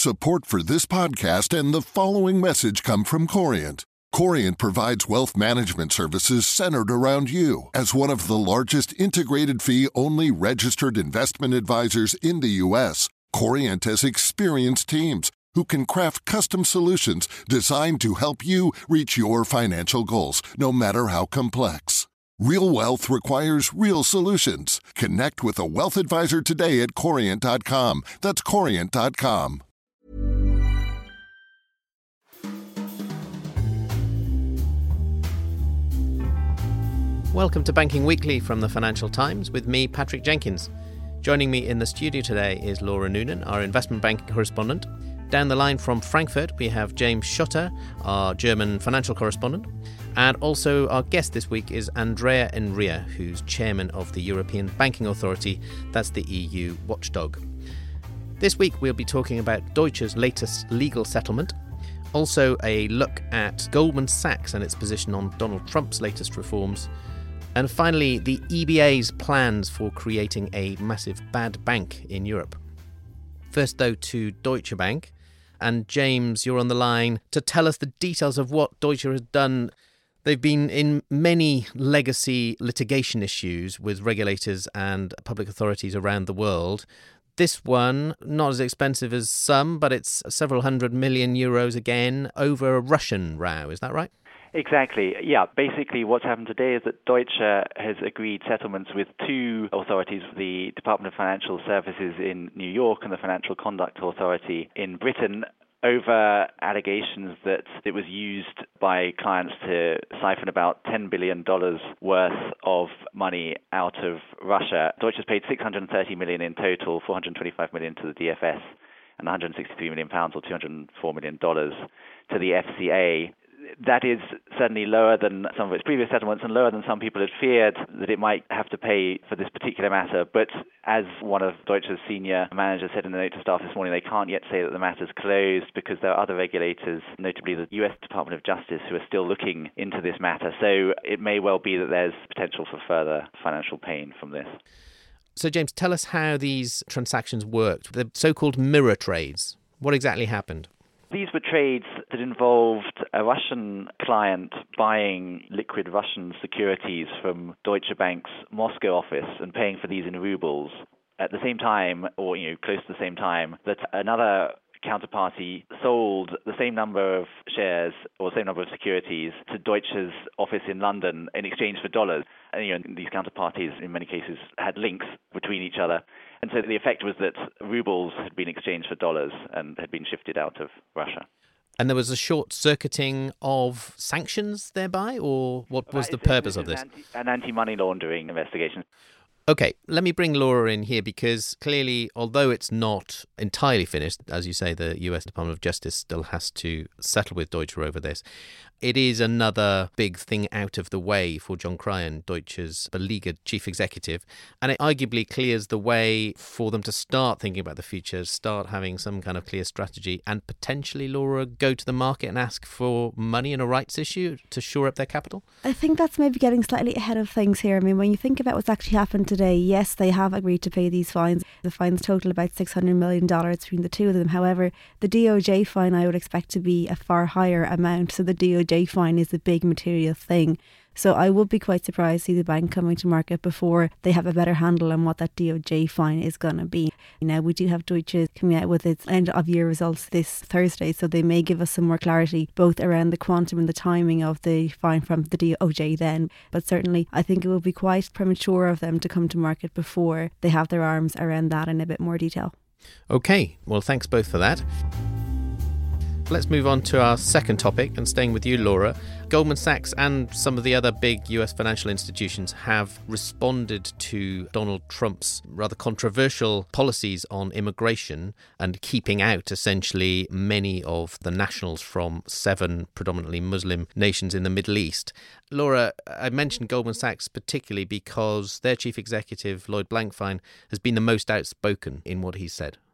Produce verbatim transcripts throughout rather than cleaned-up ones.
Support for this podcast and the following message come from Corient. Corient provides wealth management services centered around you. As one of the largest integrated fee-only registered investment advisors in the U S, Corient has experienced teams who can craft custom solutions designed to help you reach your financial goals, no matter how complex. Real wealth requires real solutions. Connect with a wealth advisor today at corient dot com. That's corient dot com. Welcome to Banking Weekly from the Financial Times with me, Patrick Jenkins. Joining me in the studio today is Laura Noonan, our investment banking correspondent. Down the line from Frankfurt, we have James Schotter, our German financial correspondent. And also our guest this week is Andrea Enria, who's chairman of the European Banking Authority, that's the E U watchdog. This week we'll be talking about Deutsche's latest legal settlement, also a look at Goldman Sachs and its position on Donald Trump's latest reforms, and finally the E B A's plans for creating a massive bad bank in Europe. First though to Deutsche Bank. And James, you're on the line to tell us the details of what Deutsche has done. They've been in many legacy litigation issues with regulators and public authorities around the world. This one, not as expensive as some, but it's several hundred million euros again over a Russian row. Is that right? Exactly. Yeah. Basically, what's happened today is that Deutsche has agreed settlements with two authorities, the Department of Financial Services in New York and the Financial Conduct Authority in Britain, over allegations that it was used by clients to siphon about ten billion dollars worth of money out of Russia. Deutsche has paid six hundred thirty million dollars in total, four hundred twenty-five million dollars to the D F S and one hundred sixty-three million pounds or two hundred four million dollars to the F C A. That is certainly lower than some of its previous settlements and lower than some people had feared that it might have to pay for this particular matter. But as one of Deutsche's senior managers said in the note to staff this morning, they can't yet say that the matter's closed because there are other regulators, notably the U S Department of Justice, who are still looking into this matter. So it may well be that there's potential for further financial pain from this. So James, tell us how these transactions worked, the so-called mirror trades. What exactly happened? These were trades that involved a Russian client buying liquid Russian securities from Deutsche Bank's Moscow office and paying for these in rubles at the same time, or you know, close to the same time, that another counterparty sold the same number of shares or the same number of securities to Deutsche's office in London in exchange for dollars. And you know, these counterparties in many cases had links between each other. And so the effect was that rubles had been exchanged for dollars and had been shifted out of Russia. And there was a short-circuiting of sanctions thereby, or what was the purpose of this? An, anti, an anti-money laundering investigation. Okay, let me bring Laura in here because clearly, although it's not entirely finished, as you say, the U S Department of Justice still has to settle with Deutsche over this. It is another big thing out of the way for John Cryan, Deutsche's beleaguered chief executive, and it arguably clears the way for them to start thinking about the future, start having some kind of clear strategy, and potentially, Laura, go to the market and ask for money in a rights issue to shore up their capital? I think that's maybe getting slightly ahead of things here. I mean, when you think about what's actually happened today, yes, they have agreed to pay these fines. The fines total about six hundred million dollars between the two of them. However, the D O J fine I would expect to be a far higher amount. So the D O J fine is a big material thing. So I would be quite surprised to see the bank coming to market before they have a better handle on what that D O J fine is going to be. Now, we do have Deutsche coming out with its end of year results this Thursday, so they may give us some more clarity both around the quantum and the timing of the fine from the D O J then. But certainly, I think it will be quite premature of them to come to market before they have their arms around that in a bit more detail. Okay, well, thanks both for that. Let's move on to our second topic, and staying with you, Laura. Goldman Sachs and some of the other big U S financial institutions have responded to Donald Trump's rather controversial policies on immigration and keeping out, essentially, many of the nationals from seven predominantly Muslim nations in the Middle East. Laura, I mentioned Goldman Sachs particularly because their chief executive, Lloyd Blankfein, has been the most outspoken in what he said.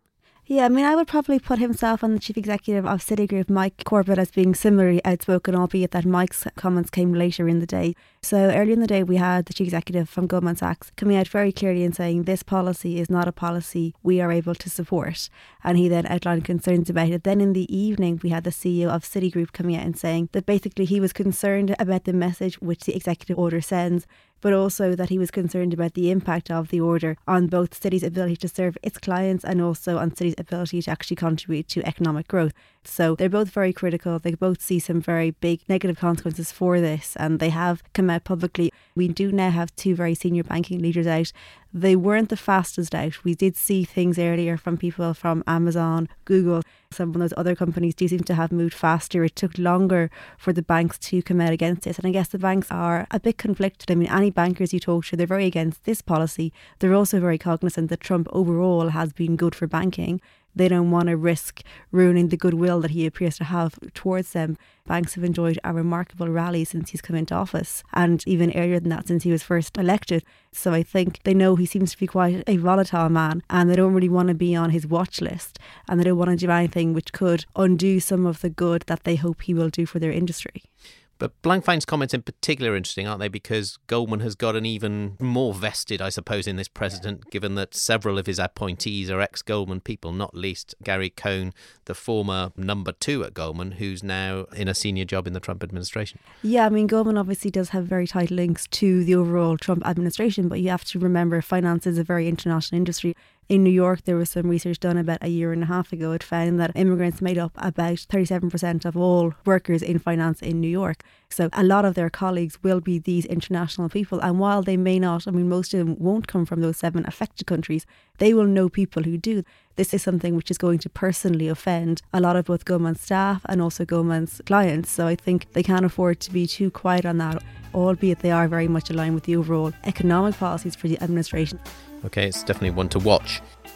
Yeah, I mean, I would probably put himself and the chief executive of Citigroup, Mike Corbett, as being similarly outspoken, albeit that Mike's comments came later in the day. So earlier in the day, we had the chief executive from Goldman Sachs coming out very clearly and saying this policy is not a policy we are able to support. And he then outlined concerns about it. Then in the evening, we had the C E O of Citigroup coming out and saying that basically he was concerned about the message which the executive order sends, but also that he was concerned about the impact of the order on both Citi's ability to serve its clients and also on Citi's ability to actually contribute to economic growth. So they're both very critical. They both see some very big negative consequences for this, and they have come out publicly. We do now have two very senior banking leaders out. They weren't the fastest out. We did see things earlier from people from Amazon, Google. Some of those other companies do seem to have moved faster. It took longer for the banks to come out against this. And I guess the banks are a bit conflicted. I mean, any bankers you talk to, they're very against this policy. They're also very cognizant that Trump overall has been good for banking. They don't want to risk ruining the goodwill that he appears to have towards them. Banks have enjoyed a remarkable rally since he's come into office, and even earlier than that, since he was first elected. So I think they know he seems to be quite a volatile man, and they don't really want to be on his watch list, and they don't want to do anything which could undo some of the good that they hope he will do for their industry. But Blankfein's comments in particular are interesting, aren't they? Because Goldman has got an even more vested, I suppose, in this president, given that several of his appointees are ex-Goldman people, not least Gary Cohn, the former number two at Goldman, who's now in a senior job in the Trump administration. Yeah, I mean, Goldman obviously does have very tight links to the overall Trump administration, but you have to remember finance is a very international industry. In New York, there was some research done about a year and a half ago. It found that immigrants made up about thirty-seven percent of all workers in finance in New York. So a lot of their colleagues will be these international people. And while they may not, I mean, most of them won't come from those seven affected countries, they will know people who do. This is something which is going to personally offend a lot of both Goldman's staff and also Goldman's clients. So I think they can't afford to be too quiet on that, albeit they are very much aligned with the overall economic policies for the administration. Okay, it's definitely one to watch.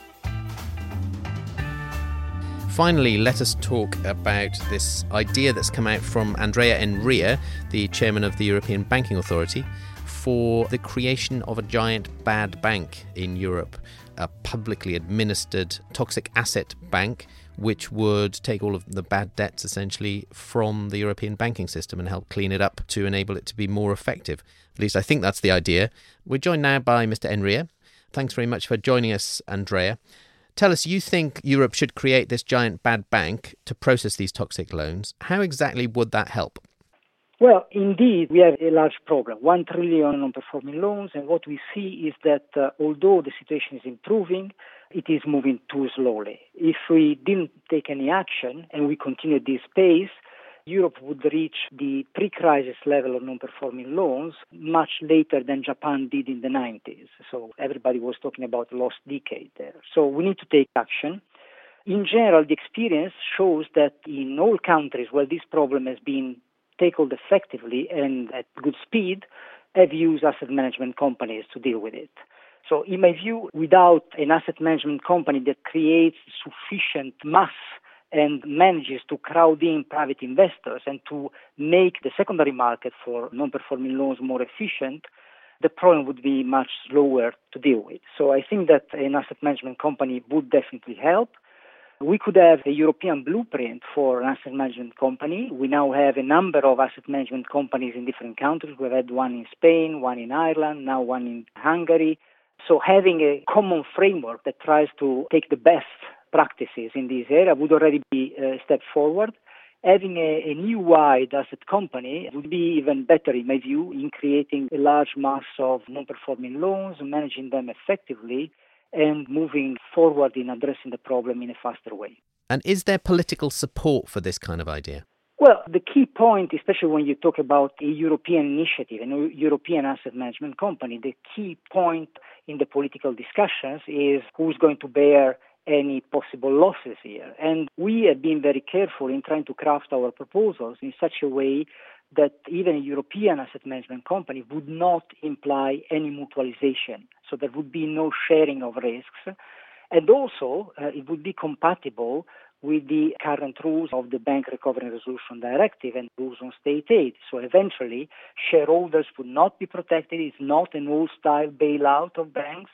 Finally, let us talk about this idea that's come out from Andrea Enria, the chairman of the European Banking Authority, for the creation of a giant bad bank in Europe, a publicly administered toxic asset bank which would take all of the bad debts essentially from the European banking system and help clean it up to enable it to be more effective. At least I think that's the idea. We're joined now by Mister Enria. Thanks very much for joining us, Andrea. Tell us, you think Europe should create this giant bad bank to process these toxic loans. How exactly would that help? Well, indeed, we have a large problem, one trillion in non-performing loans, and what we see is that uh, although the situation is improving, it is moving too slowly. If we didn't take any action and we continue this pace, Europe would reach the pre-crisis level of non-performing loans much later than Japan did in the nineties. So everybody was talking about a lost decade there. So we need to take action. In general, the experience shows that in all countries where this problem has been tackled effectively and at good speed, have used asset management companies to deal with it. So in my view, without an asset management company that creates sufficient mass and manages to crowd in private investors and to make the secondary market for non-performing loans more efficient, the problem would be much slower to deal with. So I think that an asset management company would definitely help. We could have a European blueprint for an asset management company. We now have a number of asset management companies in different countries. We've had one in Spain, one in Ireland, now one in Hungary. So having a common framework that tries to take the best practices in this area would already be a step forward. Having a, a new wide asset company would be even better, in my view, in creating a large mass of non-performing loans, managing them effectively, and moving forward in addressing the problem in a faster way. And is there political support for this kind of idea? Well, the key point, especially when you talk about a European initiative, a European asset management company, the key point in the political discussions is who's going to bear any possible losses here. And we have been very careful in trying to craft our proposals in such a way that even a European asset management company would not imply any mutualization. So there would be no sharing of risks. And also, uh, it would be compatible with the current rules of the Bank Recovery and Resolution Directive and rules on state aid. So eventually, shareholders would not be protected. It's not an old-style bailout of banks.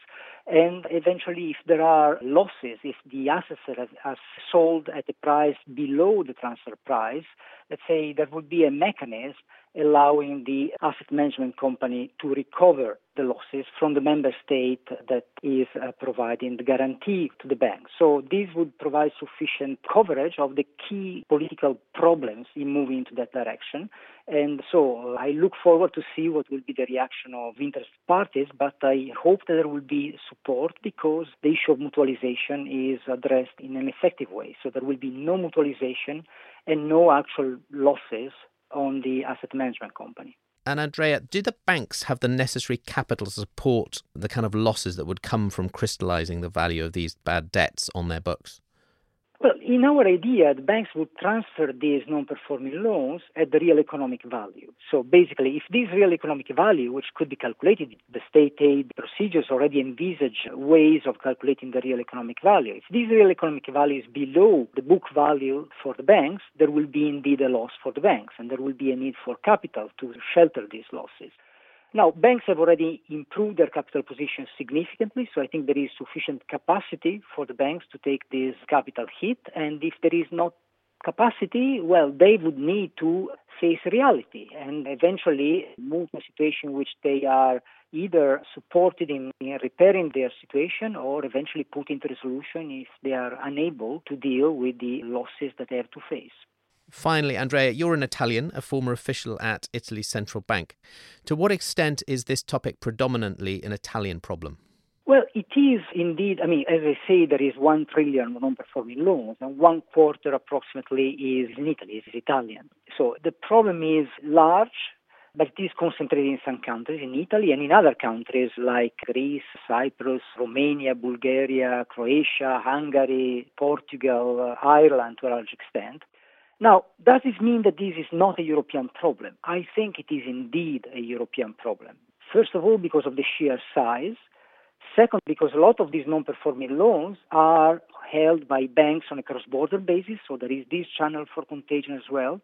And eventually, if there are losses, if the assets are, are sold at a price below the transfer price, let's say there would be a mechanism allowing the asset management company to recover the losses from the member state that is uh, providing the guarantee to the bank. So this would provide sufficient coverage of the key political problems in moving into that direction. And so I look forward to see what will be the reaction of interested parties, but I hope that there will be support because the issue of mutualization is addressed in an effective way. So there will be no mutualization and no actual losses on the asset management company. And Andrea, do the banks have the necessary capital to support the kind of losses that would come from crystallising the value of these bad debts on their books? Well, in our idea, the banks would transfer these non-performing loans at the real economic value. So basically, if this real economic value, which could be calculated, the state aid procedures already envisage ways of calculating the real economic value. If this real economic value is below the book value for the banks, there will be indeed a loss for the banks, and there will be a need for capital to shelter these losses. Now, banks have already improved their capital position significantly, so I think there is sufficient capacity for the banks to take this capital hit. And if there is not capacity, well, they would need to face reality and eventually move to a situation in which they are either supported in, in repairing their situation or eventually put into resolution if they are unable to deal with the losses that they have to face. Finally, Andrea, you're an Italian, a former official at Italy's central bank. To what extent is this topic predominantly an Italian problem? Well, it is indeed. I mean, as I say, there is one trillion non-performing loans, and one quarter approximately is in Italy, is Italian. So the problem is large, but it is concentrated in some countries, in Italy and in other countries like Greece, Cyprus, Romania, Bulgaria, Croatia, Hungary, Portugal, uh, Ireland to a large extent. Now, does this mean that this is not a European problem? I think it is indeed a European problem. First of all, because of the sheer size. Second, because a lot of these non-performing loans are held by banks on a cross-border basis, so there is this channel for contagion as well.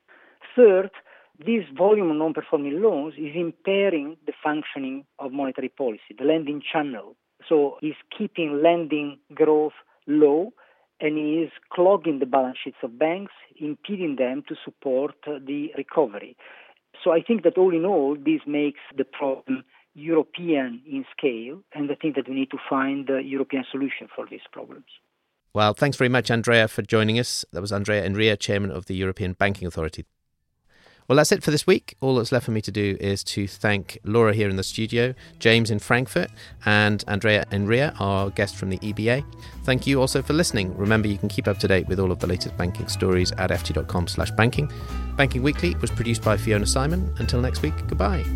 Third, this volume of non-performing loans is impairing the functioning of monetary policy, the lending channel. So it's keeping lending growth low, and is clogging the balance sheets of banks, impeding them to support the recovery. So I think that all in all, this makes the problem European in scale, and I think that we need to find a European solution for these problems. Well, thanks very much, Andrea, for joining us. That was Andrea Enria, Chairman of the European Banking Authority. Well, that's it for this week. All that's left for me to do is to thank Laura here in the studio, James in Frankfurt, and Andrea Enria, our guest from the E B A. Thank you also for listening. Remember, you can keep up to date with all of the latest banking stories at ft.com slash banking. Banking Weekly was produced by Fiona Simon. Until next week, goodbye.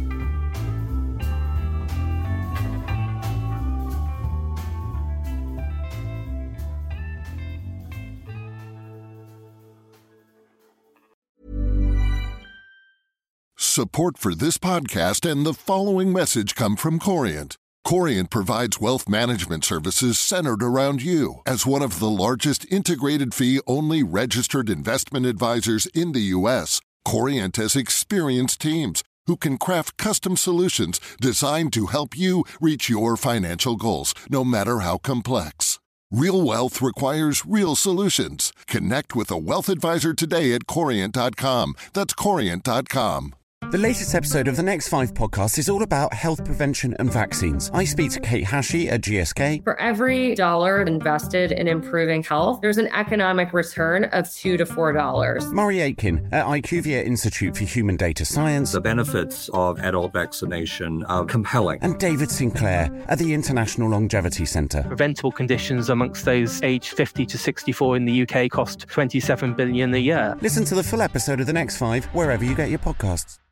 Support for this podcast and the following message come from Corient. Corient provides wealth management services centered around you. As one of the largest integrated fee-only registered investment advisors in the U S, Corient has experienced teams who can craft custom solutions designed to help you reach your financial goals, no matter how complex. Real wealth requires real solutions. Connect with a wealth advisor today at corient dot com. That's corient dot com. The latest episode of the Next Five podcast is all about health prevention and vaccines. I speak to Kate Hashey at G S K. For every dollar invested in improving health, there's an economic return of two to four dollars. Murray Aitken at IQVIA Institute for Human Data Science. The benefits of adult vaccination are compelling. And David Sinclair at the International Longevity Centre. Preventable conditions amongst those aged fifty to sixty-four in the U K cost twenty-seven billion dollars a year. Listen to the full episode of the Next Five wherever you get your podcasts.